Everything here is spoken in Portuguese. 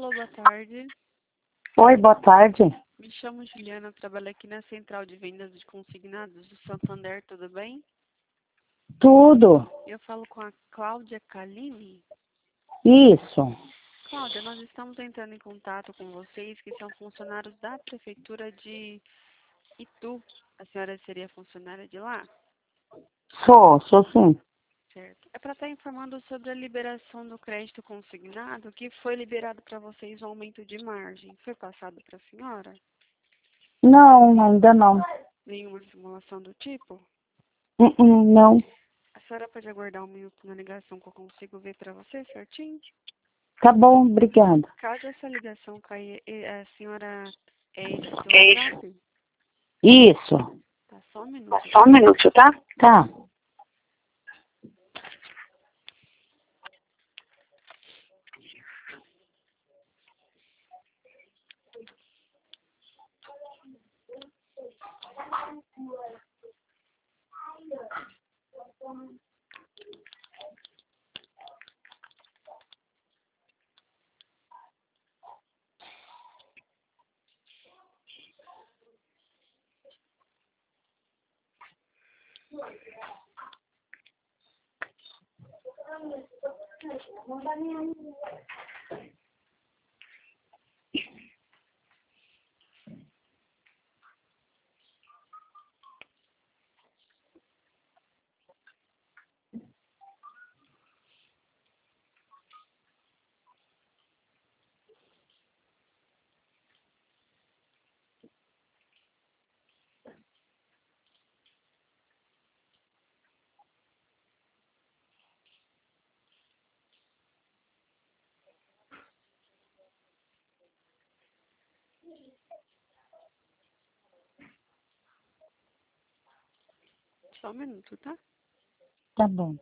Alô, boa tarde. Oi, boa tarde. Me chamo Juliana, trabalho aqui na Central de Vendas de Consignados do Santander, tudo bem? Tudo. Eu falo com a Cláudia Calini. Isso. Cláudia, nós estamos entrando em contato com vocês que são funcionários da Prefeitura de Itu. A senhora seria funcionária de lá? Sou sim. Certo. É para estar informando sobre a liberação do crédito consignado, que foi liberado para vocês um aumento de margem. Foi passado para a senhora? Não, ainda não. Nenhuma simulação do tipo? Não. A senhora pode aguardar um minuto na ligação que eu consigo ver para você certinho? Tá bom, obrigada. Caso essa ligação caia, a senhora é esse seu É isso. WhatsApp? Isso. Tá, só um minuto. Só um minuto, tá? Tá. Só um minuto, tá? Tá bom.